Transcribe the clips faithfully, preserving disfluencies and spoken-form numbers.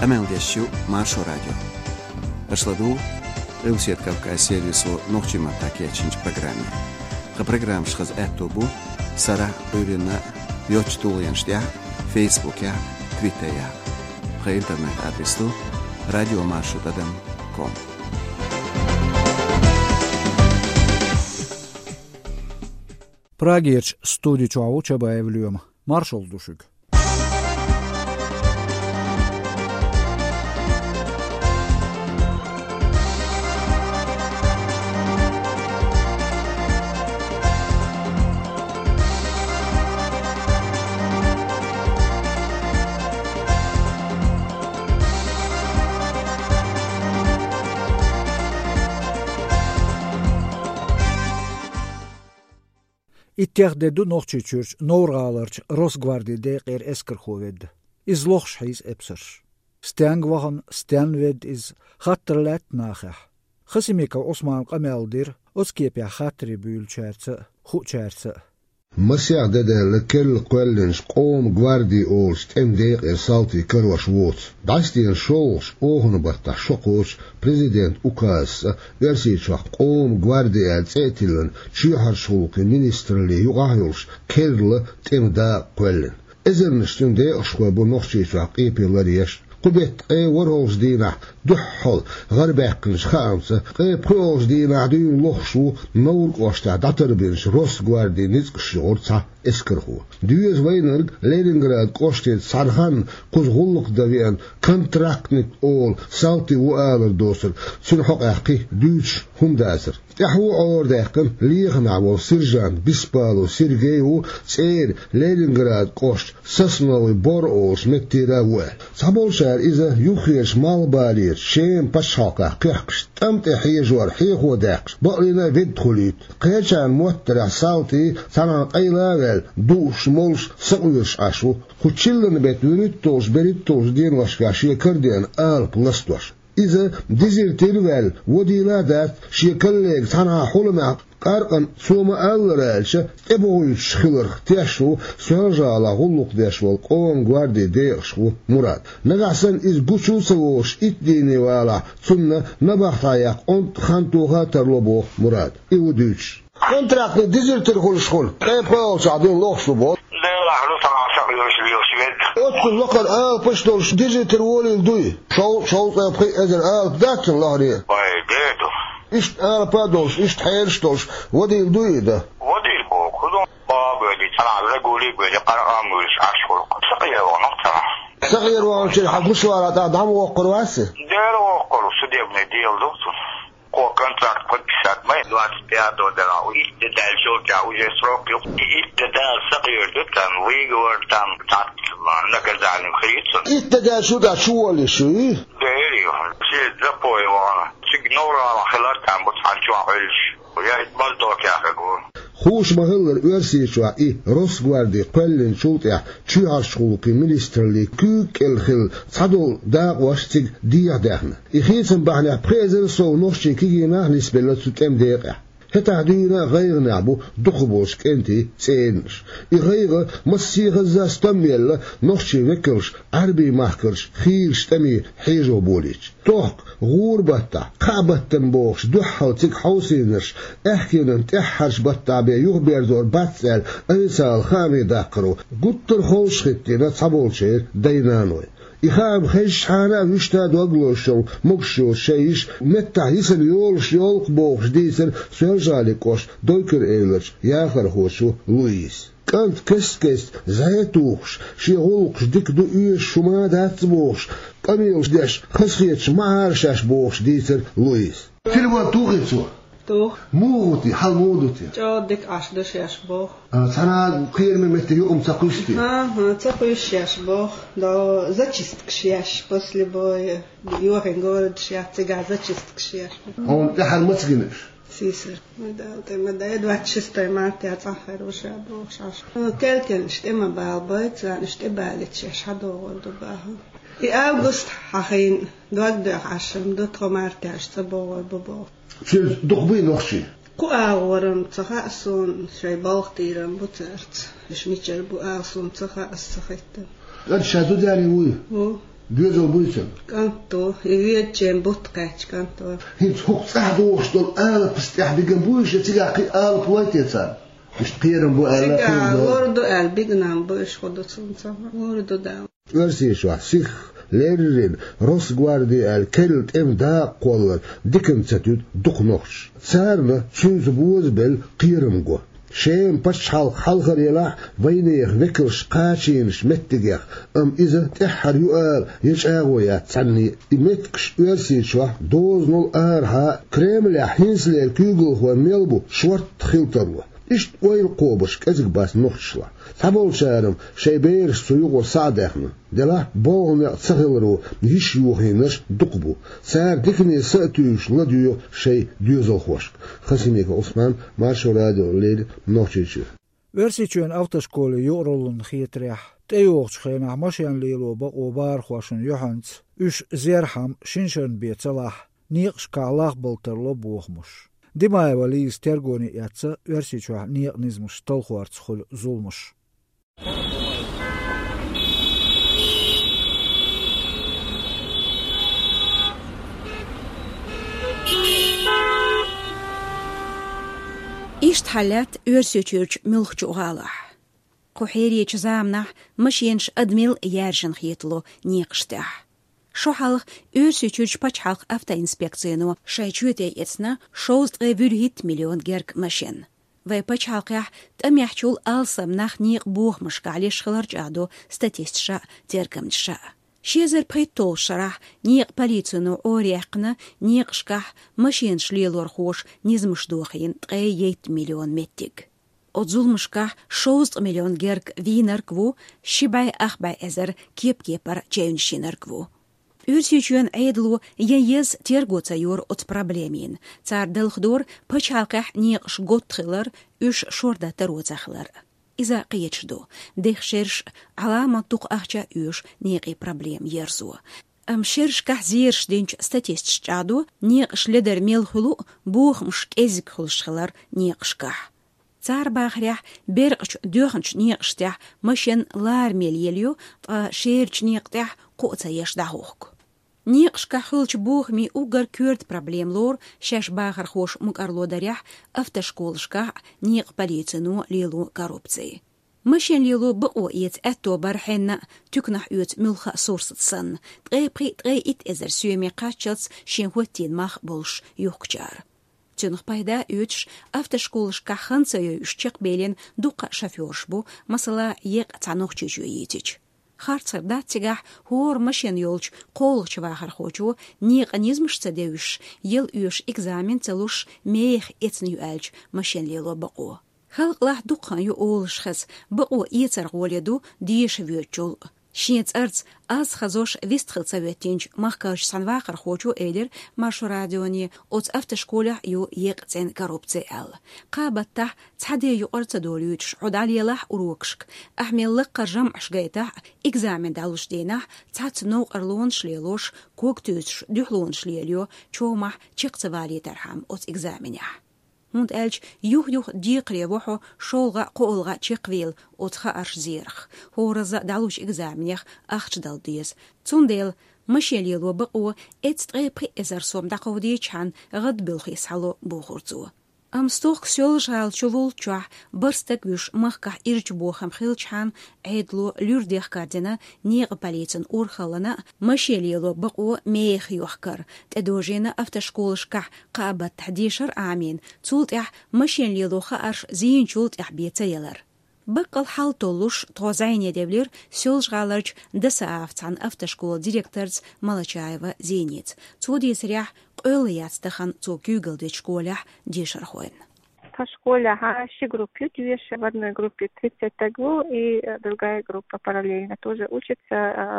Amel dešću Maršo radio. Ašladu, Rusijet Kavkaj servisu noćima takjećinč programi. Ha program šhaz etobu, Sara Bujrina, Vjoč Tulijanštja, Facebookja, Twitterja. Ha internet adresu radio maršo dadam dot com. Pragirç studi çoğu çaba evliyom. Marşol düşük. İttihdedu nohçiçürç, Norgalarç, Rosgvardi deqer eskerhoved. Iz lochschheis epser. Stangwahan, Stanved is Khatterlet nachah. Khasimika Osman Qameldir, Oskepia Khatri Bülchertse, Khuchertse. مسيع دادا لكل قولنش قوم غواردي أولش تم ديق إرسالتي كروش ووت داستين شولش أوهن بطا شقوش بريزيدنت أوكاس إرسيتشا قوم غواردي أتسيتلن شيحر شولك مينسترلي يغايلش كيرل تم دا قولن إذن نشتم ديق شخوابو نوخشيتشا قيبي لريش قبت قي ورهوش دينا دحل غرباقنش خامسة قي بخوش دينا دين لخشو نور قوشتا داتربينش روس غواردي نزق شورتا اسكرهو ديوز وينرغ لينينغراد قوشتيت سارهان قوز غلق دوين كونتراكتنت اول سالتي وآلر دوسر سنحق احقي دوش هم داسر يحو عور داقن ليغنا وسرجان بسبالو سيرغيو سير لينينغراد قوشت سسنوي بور اولش متيرا وال صابول شار إذا يخيش مال بالير شين بشاقة قيحكش تمت حيجور حيخو داقش بقلنا فيد خليت قيشان موترع سالتي سنان قيلاغل دوش مولش سقويش عشو خوشيلن بيت وريتوش بريتوش دين وشكاشي كردين آل بلستوش إذا ديزيرتيرول وديلادات شيكاليك سنها حلمع قارقن سوما ألرالش إبويش خلر تيشو سوالجالا غلق ديشو قوم غواردي ديشو مراد نغحسن إز بوشو سووش إتديني والا سنة نبحتايق أنت خانتوها ترلبو مراد إيو دوش كونتراكت ديزيرتير خلش خل قيب قولش عدين لوخشو بوت أدخل لقد آل بشتولش ديزيرتير وولي الدوي شو شو قيب إذن آل بداكن الله ريه إشت آل بادولش إشت حيرشتولش ودي الدوي ده ودي البوك خذون بابي تنع لقولي بيجي قرآن مولش أشكر سقير ونقطع سقير ونقطع حق مشوارات عدام وقر واسه دير وقر وسدي ابن ديال دكتور كو كونتراكت подписать мы двадцать пятого дела иттедал жолча уже срок иттедал сaqir дутан выговор там так наказанием хрицу иттедал шуда шуали шуи дери все запоевано сигнора خلال там вот ханчуалш я избалдок я говорю خوش مهلر ارسيشوا اي روس غواردي قلن شوطيا تشيار شغلك مينسترلي كوك الخل صدول داق واشتك ديع داخنا يخيصن بحنا بريزن سو نوشي كيجينا نسبلت سوتم ديقع هتا دينا غير نعبو دخبوش كنتي تسينش يغير مسيغ الزاستميل نوشي وكرش عربي محكرش خيرش تمي حيجو بوليش توق غوربتا قابتن بوش دوحل تيك حوسينش احكينن تحرش بطا بي يغبير دور باتسال انسال خامي داقرو قطر خوش خطينا تصابولشير دينانوي يخام خيش حانا ويشتاد وقلوشو مكشو شيش متع يسر يولش يولق بوخش ديسر سيرجاليكوش دويكر ايلرش ياخر خوشو لويس كانت كس كس زيتوخش شي غلقش ديك دو ايش شما دات بوخش قميلش ديش خسخيتش معارشاش بوخش ديسر لويس تلوان توغيتسو توغ موغوتي حال موغوتي جودك عشدش يشبوخ سنة خير من متى يوم تقوشتي ага تقوش يشبوخ да зачисткш яш после боя юрен город шяцега зачисткш яш он тахал мацгинш سيسر مدا مدا دوات شستي مارتي اتاخر وشابوخ شاش كلكن شتما بالبيت يعني شتبالت شاش هذا ولد باه في أغسطس حين دوات ده عشرة دوت مارتي عشرة بوال ببوخ شو دخبي نخشي كو أورم تخاصون شيء بالختيرم بترت مش ميتشر بو أصون تخاص سخيت لا شادو داري وي هو Düzel buysan. Kanto, yiyeceğim butkaç kanto. Hiç çok sahdoş dol alıp istih bigen bu işe tigaqi alıp vaytetsan. İşte kıyırım bu alıp. Tiga, ordu el bignan bu iş kodusun sana. Ordu da. Versi şu sih lerin Rosgvardiya kelt emda qollar dikimtsatut duqnox. Sarna çünzü buz bel qiyırım go. Şeym paşal halgarıyla vayniyek vekilş qaçiyniş mettigek am iza tehar yual yeçağoya tsanni imetkş versi şu doznol arha Kremlya hinsler kügül ve melbu şvart xiltarlı. İşte oyl qobuş kazık bas noxşla. Tabol şarım şey beyer suyu o saadahını. Dela boğuna tsağılru hiç yuhinir duqbu. Sar dikni satüş la diyor şey düzol hoş. Xasimeka Osman Marşo Radio Led noxçu. Versiçön avtoşkolu yorulun xitrah. Teyoğç xena maşan liloba obar xoşun yohans. Üç zerham şinşön betsalah. Niqş qalaq bolterlo boğmuş. Dimayeva liz tergoni yatsa versiçö niqnizmuş tolxuarts xul zulmuş. İşt halat örsöçürç mülxçuğalah. Kuheriyeç zamnah maşyenş admil yerjin xiyetlo niqştah. Şu halıq örsöçürç paçhalq avta inspeksiyonu şayçüte etsna şozt evürhit milyon gerk maşyen. Ve paçhalqah tamyahçul alsamnah niq buğmuş galeşxılarç ado statistşa terkamçşa. Şezer paytol şarah niq policiyonu oriyaqna niqşkah maşyenşlilor xoş nizmuş doxin tqeyet milyon mettig. Odzulmushkah şozt milyon gerk wiener kvu şibay axbay ezer kep kepar çeynşiner kvu. Ürсючөн айдлу яез тергоцайор от проблемин. Цар дылхдор пачалках ниqш готтхылар үш шорда тароцахлар. Иза қиечду. Дехшерш алама туқ ахча үш неqi проблем ерзу. Ам шершках зерш денч статистчаду неqш ледер мелхулу бухмш кезик хулшхылар неqшках. Цар бахрях берqch дөхнч неqштях машен лар мельелю та шерч неqтях қоца ешдахук. Niqshka xulch buğmi ugar kürt problemlor şaş baxar xoş mukarlodarях avtoshkolshka niq policiyanu lilu korrupsiya. Машин лилу бо ет атто бархенна тюкнах ют мулха сорсытсан. Тгэй при тгэй ит эзер сүйеме қачац шенхуаттин мах болш юхчар. Тюнх пайда үтш автошколшка ханцаю үшчек белен дуqa шофёршбу масала еq цанох чүчү етич. Харцарда тигах хор машин ёлч қолч вахар хочу неқанизмшца деуш ел үш экзамен целуш мех эцн юэлч машин лило баку. Халqlah дуқан ю олшхас баку ецар голеду диш вёчул. Шинец арц аз хазош вистхылцаветинч махкаш санвахар хочу эдер Маршо радиони от автошколах ю еqцен коррупция ал. Қабаттах цаде ю арца долюч удалиялах урокшк. Ахмеллық қаржам ашгайтах экзамен далуш дейнах цац ноу арлуон шлелош коктюш дюхлуон шлелю чомах чиқцавали тархам от экзаменях. Мунд элч юх-юх диқревохо шолга қолга чиқвил отха арш зерх. Хораза далуш экзаменях ахчдал диес. Цундел машелило баку эцтре при эзерсом дақовдичан ғадбилхи сало бухурцу. Амстох сёлжал чувул чуах барстак виш махках ирч бухам хилчан айдло люрдех кардена неқ полицин урхалана машелило баку мех юхкар. Тедожена автошколшках қабат тахдишар амин. Цултях машелило хаарш зиин чултях бецаялар. Бақал хал толуш тозайне девлер сёлжгаларч дасаавцан автошкол директорц Малачаева Зениц. Цудисрях قل ястахан цо кюгелде школях дешархоин. По школе ха группе две, в одной группе тридцать таглу и другая группа параллельно тоже учится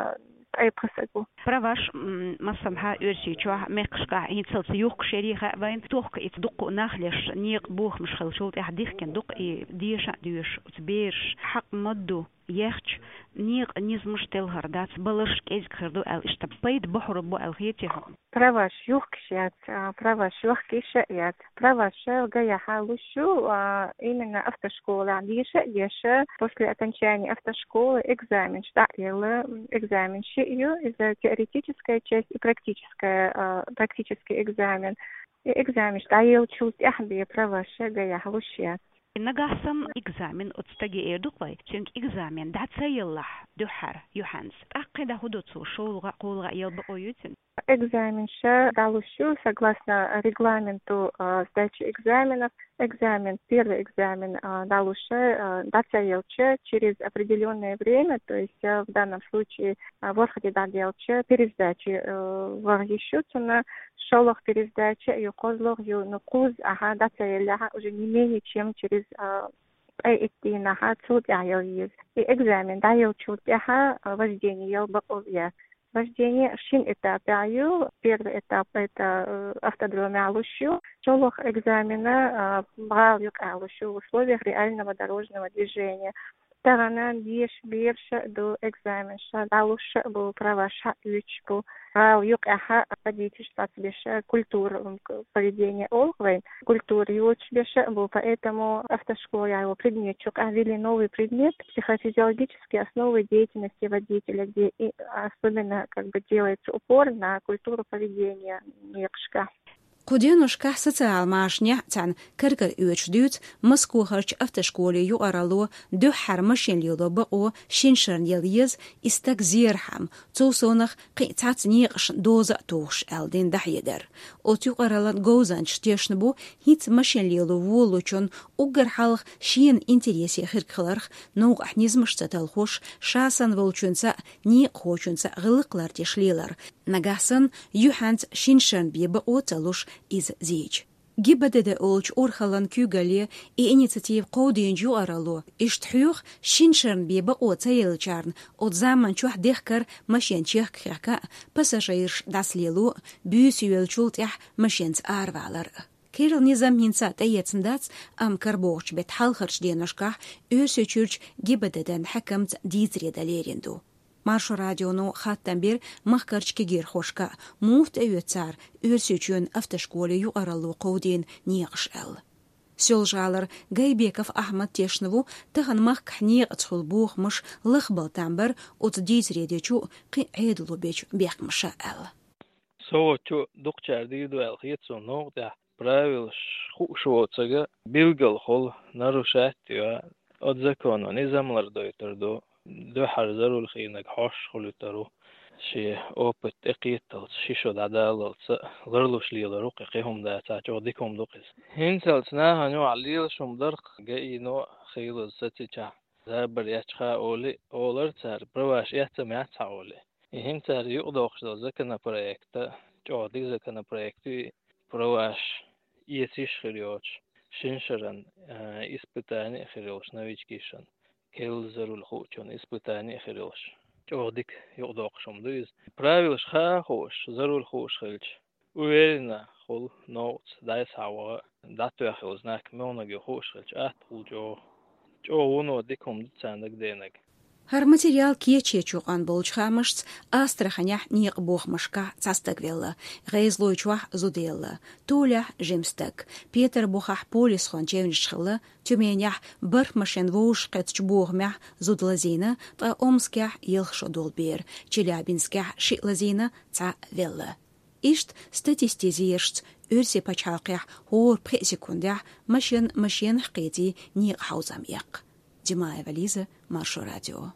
ай просагу. Праваш масамха үрсичва мекшка инцелс юк шериха вайн тох ит дук нахлеш ниq бух мшхал шулт яхдих кен дук и диша дюш утбеш хак мадду يخش نيق نزمش تلهر دات بلش كيز كردو ال اشتبيت بحر بو الخيتهم права шухкшят, права шухкишят, права шелгая халушу, именно автошкола. Дише, дише, после окончания автошколы экзамен, штатила экзамен шию, это теоретическая часть и практическая, практический экзамен. И экзамен штаил чуть ахби, права шелгая халушят. نجاسم إكزامن أتستجي إيردوقي شنك إكزامن دعت سيلح دحر يوحنس أقيد هدوتسو شولغا قولغا يلبقو يوتن экзамен ша далущу согласно регламенту сдачи экзаменов. Экзамен, первый экзамен далуше дацаелче через определенное время, то есть в данном случае ворхати даделче пересдачи варгищутся на шолох пересдачи и козлох ю нукуз ага дацаеляха уже не менее чем через эйттинаха цуд яйез. И экзамен даелчут яха вождение елбаковья. Вождение шин этапе. Первый этап это автодроме алущу. Шолох экзамена брал юк алущу в условиях реального дорожного движения. Сторона деш бирша до экзаменша. Далуша был права ша ючбу. Брал юк аха водительство беша культура поведения олгвей. Культура юч беша был, поэтому автошкола его предметчик. А ввели новый предмет психофизиологические основы деятельности водителя, где и особенно как бы делается упор на культуру поведения некшка. قدينوشكا سوциال ماشنيا تان كركر يوجدوت مسكو هرش افتشكولي يو أرالو دو حرمشين ليلو بقو شينشرن يليز استك زيرحم توسونخ قيتات نيقش دوزا توش الدين دحيدر اوتيو أرالات غوزانش تيشنبو هيت مشين ليلو وولوچون угар халх шин интересе хиркхларх нуг ахнизмш цаталхош шасан волчунца ни хочунца гылыклар тешлилар нагасан юхант шиншан беба оталуш из зич гибадеде олч орхалан кюгале и инициатив qodinju aralo ishtxuх шиншан беба отаелчарн от zaman чух дехкар машин чех кхака пассажирш даслелу бюсюелчултях машинц арвалар Кирил низам хинца таецндац ам карбоч бет халхарч денашках өсөчүрч гибедеден хакамт дизреда леринду. Маршу радиону хаттан бир махкарчки гирхошка муфт өйөцар өсөчүн автошколе юаралу qodin ниqshal. Сёлжалар Гайбеков Ахмад Тешнову таган махкхни ацхулбух мыш лахбалтамбар от дизредечу қиэдлу беч бехмшал. Соочу дукчарди дуэл хитсо ногда правил шуоцага билгал хол нарушаття от закону низамлар дойтырду дохар зарул хинак хош холутару شي опыт эқиттал шишод адалалса гырлушлилару қиқихум да тачодикум дукис хинсалсна хану алил шумдар гейно хилус сатича забр ячха оли олар цар праваш ятсамя цаоли хинсар юдохшда закана проекта чодик закана проекти праваш Есиш хириоч, шиншаран испытание хириоч новичкишан, кел зарул хочон испытание хириоч. Чодик юдокшом дуиз. Правил шха хош, зарул хош хилч. Уверена хол ноут дайс хава, дату яхил знак мёнаги хош хилч ат хулчо. Чо уно диком дцандак денег. Хар материал кече чуган болчхамышц Астраханях ниq бохмашка цастагвелла, гейзлойчвах зуделла, Толя жемстак, Петр бохах полис хон чевнишхла, Тюменях бармашен воуш кэтчбохмях зудлазина, та Омскях елхшодолбер, Челябинскях шитлазина ца велла. Ишт статистизиершц өрсе пачалкях хор пресекундях машин машин хкети ниq хаузамяк. Димаева Лиза, Маршу радио.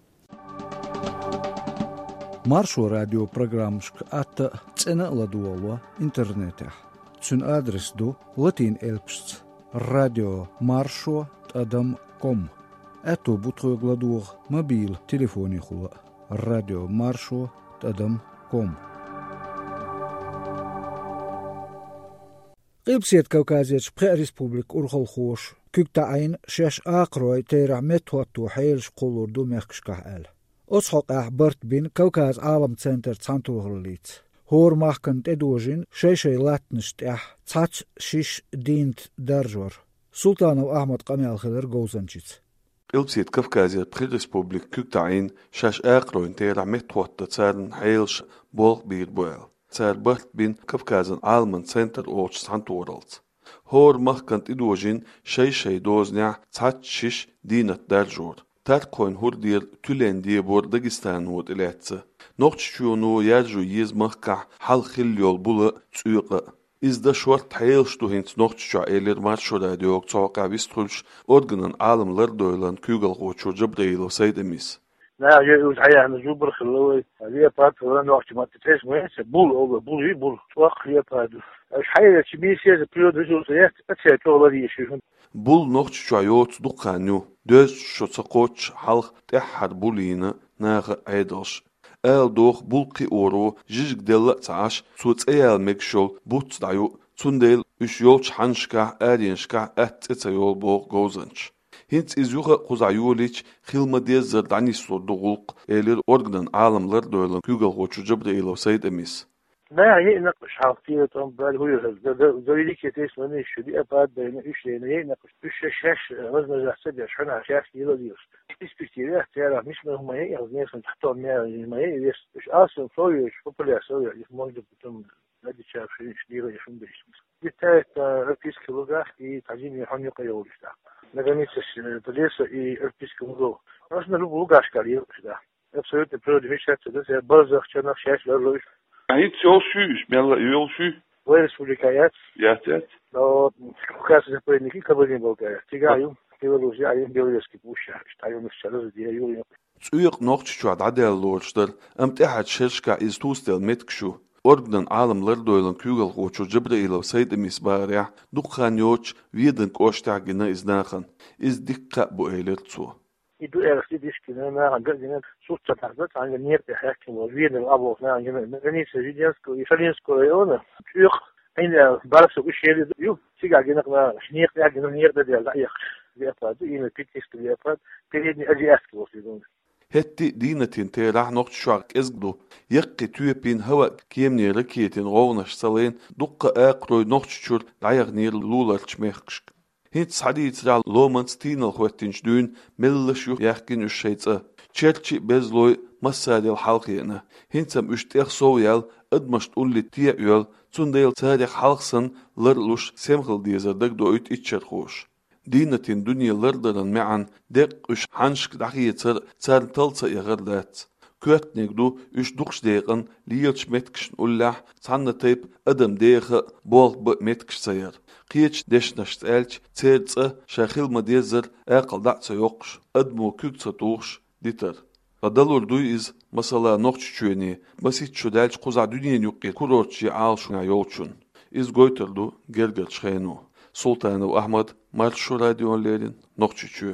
Маршу радио программшк атта цена ладуолва интернетах. Цун адрес ду латин элпшц радио маршу адам ком. Эту бутху гладух мобил телефони хула радио маршу адам ком. قبسيت كوكازيتش بخي ريسبوبليك أورخل خوش كيكتا عين شاش آقروي تيرع متوتو حيلش قولور دو ميخكشكح آل أصحق أحبرت بين كوكاز عالم سنتر تسانتو غرليت هور ماخكن تدوجين شي شي لاتنشت أح تاتش شيش دينت درجور سلطانو أحمد قميال خضر غوزنشيت Ilpsiet Kafkazia Pre-Republik Küktain şaş aqroin tera metwatta tsarn heilsh bolq bir boel. Tsar bart bin Kafkazan Alman Center och Santorals. Hor mahkant idojin şey şey doznya tsat şiş dinat darjor. Tarkoin hurdir tülen diye bor Dagestan wot iletsi. Noqçunu yarju yiz mahka hal khil yol bulu tsuyqa. İzda şort heilshtu hins noqçu eler marşoda diok çoqa bistulş organan alimler doylan kügal qoçur jabraylo saydemis. Na yo hayya mezubur khloy aliya pat olan noqçu mattes moyse bul ol bul bul çoq ya padu. Eş hayya çimisiye periodus yet atse çoğları yeşun. Bul noqçu yot duqanyu döz şoça qoç halq tehad bulina nağı aydos. El doch bulqi oro jizg della tsash suts eyal mekshol buts dayu tsundel üç yol çhanşka erinşka etsetsa yol bo gozanç. Hint izuha quzayulich xilma dezzer danislo dugulq elir orgnan alamlar doylan kügal qoçuca bir elo sayt emis. Na ye naqış halqiye tam bal huyo da zoylik yetes mani şudi apad bayna üç lene ye naqış üç şaş razna zahsa de şuna şaş yelo diyor. İspiktiye tera miş mehmaya yaznesin tahton ne maya yes üç asın soyuş popüler soyuş možda potom nadi çarşı işliğe yaşım değişmiş. Gitet öpüski lugar i tajini hanyo kayoluşta. Наконец-то полеса и Иркутскому зону. У нас на любую лугаш карьеру сюда. Абсолютно природовещаться, да, я базах, чанах, счастье, ловишь. А это все шуш, мело и велшу. В республикаят. Ясет. Но как за поединки кабелин Болгария. Тигаю, Беларусь, а им белорусский пуща. Считаю, мы сейчас разделили. Цуйق ногччуад аделлорштер, амтехат шершка из тустел меткшу. Orgnan alimler doylan kügal qoçur Jibrilo sayt emisbarya duqan yoch wiedin qoştagina iznaxan iz dikqa bu eyler tsu. İdu ersi dişkine na gazine sutsa tarza tanga niyete hakim var wiedin abo na yine granice Zhidyansko i Shalinsko rayona. Yok aynı barsu iş yeri yok. Sigagina na niyet yagina niyete de la yak. Yapad yine pitkiski yapad. Передний азиатский вот. Hetti dinatin te rah noqçuaq ezgdu yaqi tüyepin hava kiyemni rakiyetin qovnaş salayn duqqa aqroy noqçuçur dayaq nir lular çmexqşk. Hit sadit ral lomans tinal xwettinç dün mellish yu yaqin üşşeytsa. Çerçi bezloy masadil halqiyana. Hintsam üştex sowyal admasht ulli tiya yol tsundel sadix halqsan lirlush semxil diyazardak doyt içer xoş. Dinatin dünyalardan me'an dek üç hanşk daqiyetser tsar talsa yagırdat. Kötnegdu üç duqş deqin liyelç metkişn ullah sanna tayp adam deqi bol metkиш sayar. Qiyeç deşnaşt elç tsertsa şaxil madezer aqaldatsa yoqş admu küksa tuğş diter. Qadalur duy iz masala noqçuçueni basit çödelç quza dünyen yuqqi kurorçi alşuna yolçun. Iz goyterdu gerger çxenu. Sultanov Ahmad Marşu radiolerin noqçuçu.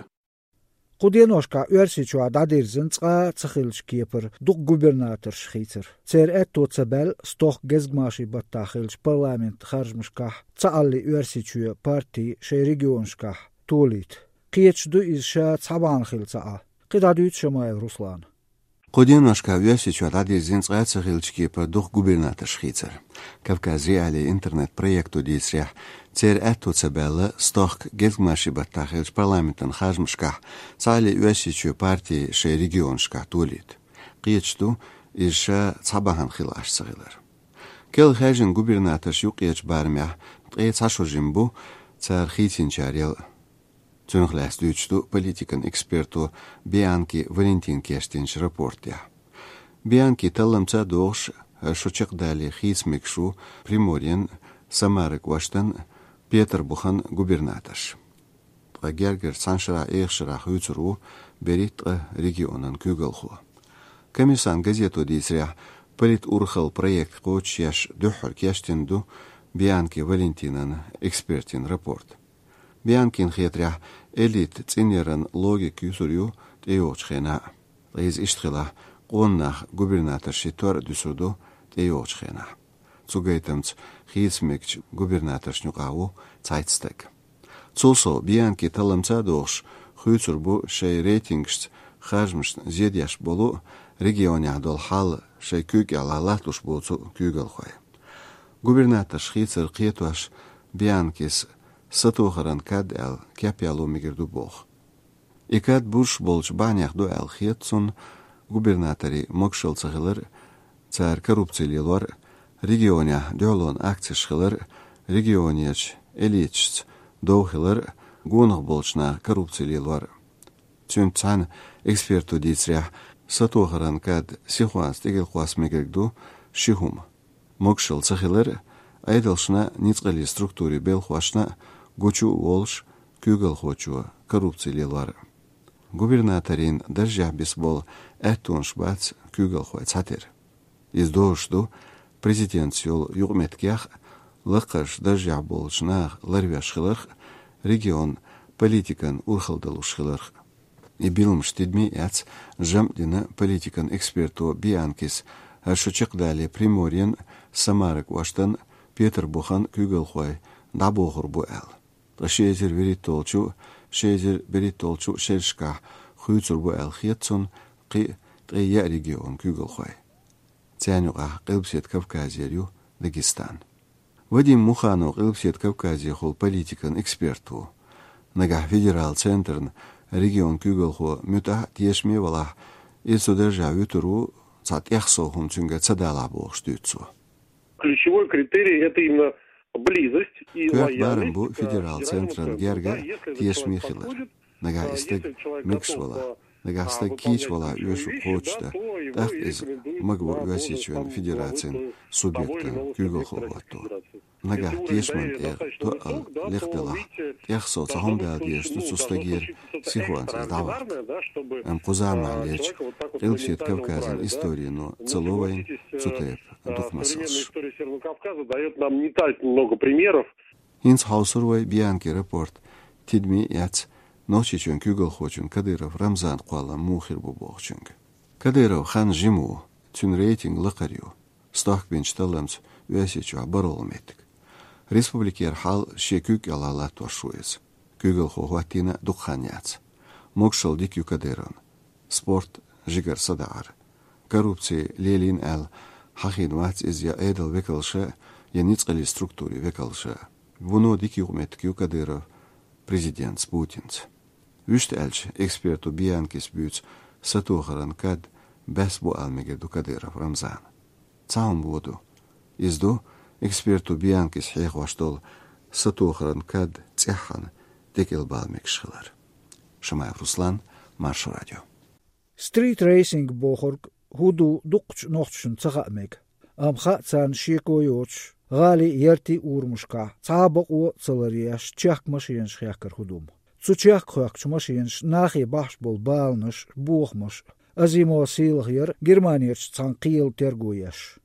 Qudenoshka üersiçua dadirzen qa tsxilshkieper duq gubernator shkhitser. Cer ettotsabel stoch gezgmashi battakhilsh parlament kharjmishkah tsalli üersiçu parti şey regionshkah tulit. Qiechdu izsha tsaban khiltsa. Qidadüt Shamayev Ruslan. Qudenoshka üersiçua dadirzen qa tsxilshkieper duq gubernator shkhitser. Kavkazi ali internet proyektu disrah Cer ettotsabella stoch gezgmashi battakhilsh parlamentan kharjmishkah tsali üersiçu parti şey regionshkah tulit. Qiechdu izsha tsaban khilash sagilar. Kel hajin gubernator yuqiech barmah qeets hashojimbu tsar khitinchariel Цюнхлас дючту политикан эксперту Бианки Валентин Кештинч рапортя. Бианки талламца дош шучак дали хисмекшу Приморьен Самарик Ваштан Петр Бухан губернаторш. Гергер Саншара Эхшара Хуцру берит регионан Кюгалху. Комиссан газету дисря полит урхал проект коучяш духар Кештинду Бианки Валентинан экспертин рапорт. Бианкин хетря элит цинеран логик юсурю теочхена. Лез иштхила qonnach gubernator shitor düsurdu teyochkhena. Zugaitamts khizmekch gubernator shnuqawu zeitstek. Zulso Bianki talamtsa dosh khutsurbu shay ratingst khajmsh zedyash bolu regionya dol hal shay kük alalatush bolsu kügelkhoy. Gubernator khitsir qiyetwash Biankis Satuharan kad el kepyalu migirdu boh. Ikad burş bolç banyak do elxiyetsun gubernatori Mokshel цагылар цар коррупциялар регионя дөлөн акцияшылар регионияч элич доухилар гунах болчна коррупциялар цүнцан эксперту дицря сатохаран кад сихуас тегел хвас мегэгду шихум Мокшел цагылар айдалшна ницгали структури белхвашна гучу волш күгел хочу коррупциялар губернаторин държа бисбол этунш бац күгел хвай цатер издошду президентсиол югметкях лыкыш държа болшна ларвяшхылар регион политикан урхалдалушхылар и билмштидми яц жамдина политикан эксперту бианкис ашучыкдали приморьен самарык ваштан Петр Бухан күгелхой дабохур буэл. Шезер веритолчу, шезер беритолчу шершка хуйцур буэл хетсон қи тыя регион күгелхой. Цянюга қылбсет Кавказерю Дагестан. Вадим Муханов қылбсет Кавказия хол политикан эксперту. Нага федерал центрн регион күгелхо мюта тиешме вала ису держа вютуру цат яхсохун цюнга цадала бохштюцу. Ключевой критерий – это именно близость и лояльность. Бу федерал централ герга тиешмихилер. Нага истег микшвала, нага стег кичвала юшу почта. Так из могу юасичвен федерациен субъектен күгелховату. Нага тиешман эр то ал лехтела. Яхсо цахомда диешту цустагир сихуан создават. Ам кузама леч илпсет Кавказен истории, но целовайн цутеп духмасылш. История Северного Кавказа дает нам не так много примеров. Инс хаусурвай бианки рапорт тидми яц ночичен күгелхочун Кадыров Рамзан қуала мухир бубохчунг. Кадыров хан жиму тюн рейтинг лақарю. Стах бенчталамц уясичу абаролметик. Республикер хал шекүк ялала тошуез. Күгелхо хватина духаняц. Мокшел дикю Кадырон. Спорт жигар садар. Коррупция лелин ал хахин вац из я эдл векалша я ницкали структури векалша. Вуно дикю меткю Кадыров президент Путинц. Вüşt elç ekspertu biankis büts satuharan kad bes bu almegedu Kadyrov Ramzan. Цаум воду. Изду эксперту бианкис хейхваштол сатухаran kad цехан декел балмекшхылар. Шамаев Руслан, Марш радио. Street racing бохорг худу дукч нохчун цагамек. Амха цан шекойоч غالي يرتي أورمشكا صابق و صلرياش تشاك ماشينش خياكر خدوم تشاك خياك ماشينش ناخي باش بول بالنش بوخمش أزيمو سيل غير جرمانيش تانقيل ترغوياش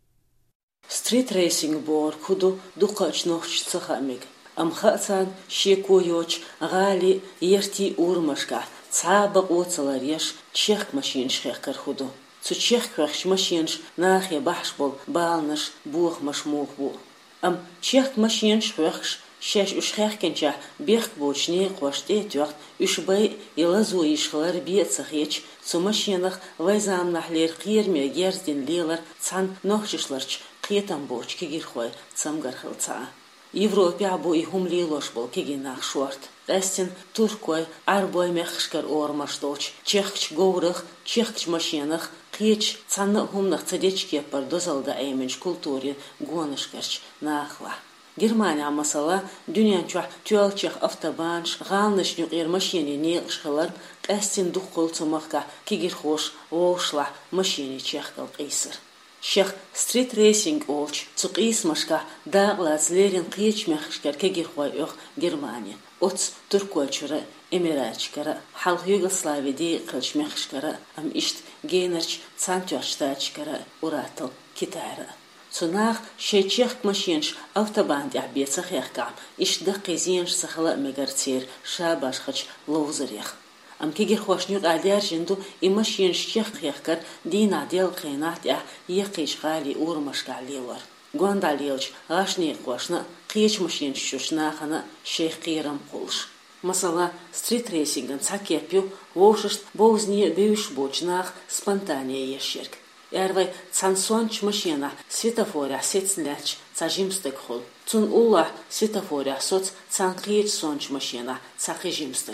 ستريت ريسينج بور خدو دوقاش نوخش تخاميك أم خاصان شيكويوش غالي يرتي أورمشكا صابق و صلرياش تشاك ماشينش خياكر خدو تشاك خياك ماشينش ناخي باش بول بالنش بوخمش موخبو أم تشيخ ماشين شخش شاش أشخيخ كنجا بيخ بوشني قوشتي توقت أشباي يلازو يشخلر بيت سخيش سو ماشينخ ويزام نحلير قير مي جيرزدين ليلر تسان نوخششلرش قيتان بوش كيجير خوي تسامغر خلطا Европе або и хум лилош бол киги нах шорт. Эстин туркой арбой мехшкар ормашточ, чехч гоурых, чехч машинах, қич цанна хумнах цадечке пар дозалда эйменш культуре гонышкарч нахла. Германия масала дюнянчуа тюалчех автобанш, галныш нюqir машине неғшхалар, эстин духқол цумахка кигир хош оушла машине чехкал қисыр. Шех стрит рейсинг олч цуқис машка дағлац лерин қич мехшкар кегир хой ох Германия. Оц туркуачура эмирачкара халх Югославии қылч мехшкара ам ишт гейнерч цантюаштачкара уратал Китайра. Цунах шечех машинш автобанд яхбецах яхкам ишт дақизинш сахала мегарцир шабашхач лоузарях. أم كيجر خوشنيق عدير جندو إماشين شيخ يخكر دينا ديال قينات يا يقيش غالي أور مشكع ليور قوان داليلش غاشنيق خوشنا قيش ماشين شوشنا خنا شيخ قيرم قولش مثلا ستريت ريسينغن ساكيبيو ووششت بوزني بيوش بوچناخ спонтания يشيرك يارвай цансуанч машина светофоря сецляч цажимстык хол цун улла светофоря соц цанқиеч сонч машина цахижимстык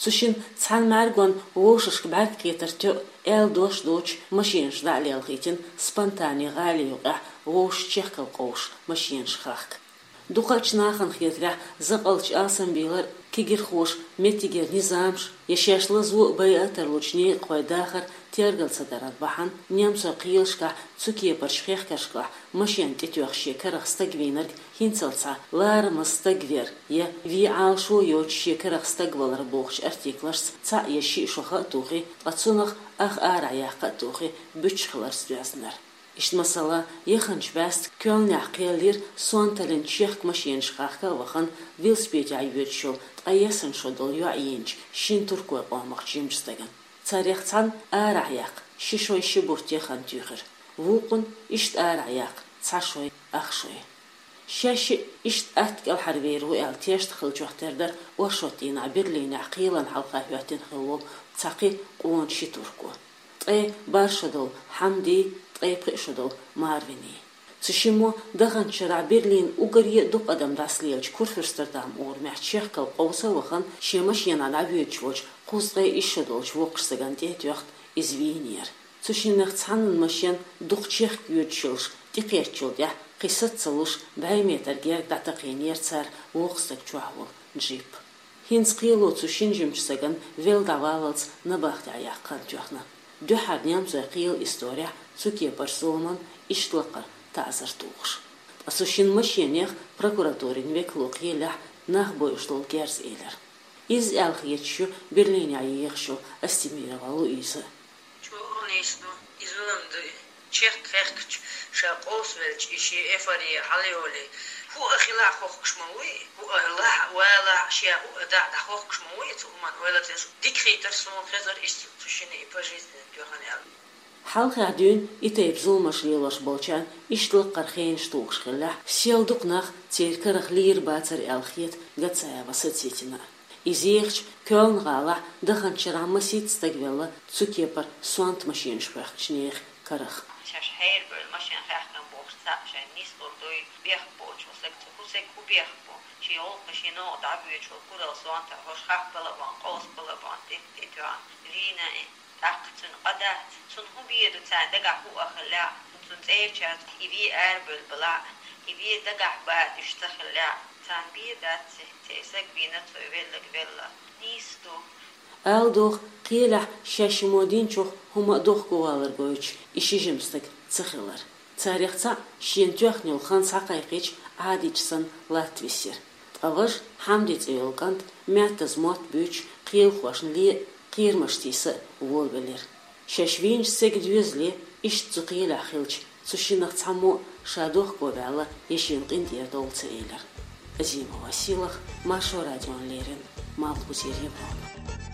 Цушин цан маргон вошишк барт кетертё эл дош доч машинш далелхитин спонтани галиюга вош чехкал кош машинш хак. Духач нахан хитря запалч ассамблеер кигер хош метигер низамш яшашлы зу байатар лучни койдахар тергался дарат бахан немца қиылшка цуки паршхехкашка машин тетюхши карахстагвинер хинцелца лармастагвер я ви алшу йочши карахстагвалар бохш артикларс ца яши шоха тухи ацунах ах араяха тухи bütchхлар стяснер. Ишт масала еханч баст кёлнях қиялир сонталин чех машин шхахка вахан вилспетя айветшол аясын шодол юаинч шин туркуа омах чимчстаган. Царях цан араяк шишой шибуртехан тюхер. Вукун ишт араяк цашой ахшой. Шаши ишт аткал харвейру алтешт хылчухтердер ошотина Берлина қийлан халқа хюатин хылол цақи қуон шитурку. Тэй баршадол хамди тэй пришадол марвини. Цишимо даханчара Берлин угарье дуп адам раслиевич курферстердам ор мячехкал қоусавахан шемаш янана бючвоч қузғай ишадолч воқшсаган детюахт извинер. Цушинах цанын машин духчех бючилш тикерчулдя қисатсалуш байметергер датақинер цар воқстак чуавол джип. Хинс қило цушинжимчсаган велдавалалц набахта аяққан тюахна. Дюхар нямза қил история цуке парсолман ишлақар тазар туғш. Асушин машинех прокураторин веклуқ елях нах бойштол герз елер. Из әлхиетші Берлине айеқшу астимировалу изы. Чуғынесну изуанды чех қәқч шақос велч иши эфари халиоли. Ху ахила хоқшмауи, ху ахила вала шия да да хоқшмауи цуман велатес дикретер сон хезар ist тушине пожизнен дюханел. Халха дюн итейб зулмаш лилаш болчан иштылық қархейн штуғшқылла селдуқнақ церкарах лир бацар әлхет гацая васатетина. Изеғч көлн ғала дұханчыра масит стагвелла цукепар суант машин шпақчнех қарах. Шаш хайр бөл машин хахнан боқса шай нис ордой бех боч осак цухусек у бех бо. Ши ол машино дабүйчул курал суанта хош хақ балабан қос балабан тетюан рина тақчын қадат sun hubiyedu ta daga hu akhla sun tsaycha ivi arbul bala ivi daga ba ishtakhla tan bi dat tsak binat velak vella nisto Алдох қила шашмодин чох хума дох ковалар гойч ишижимстак цахилар. Царихца шентюхнил хан сақайқич адичсан латвисер. Аваж хамдит елкант мятаз мот бүч қил хвашнли қирмаштиса волбелер. Шашвинч сегдвезли иш цуқила хилч цушинах цамо шадох ковала ешин қиндер долцы эйлер. Зима Василах, Маша Радион Лерин, Малбузер Европа.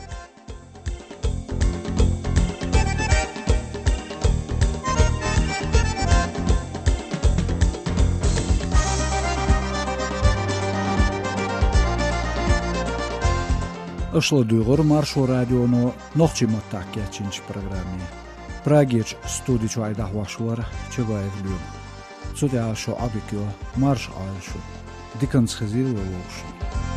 Ашла дүйгөр Маршо радиону нохчима таккячинч программе. Прагеч студич айдах вашуар чебаев люм. Цудя шо абикё марш айшу. Диканс хазил лош.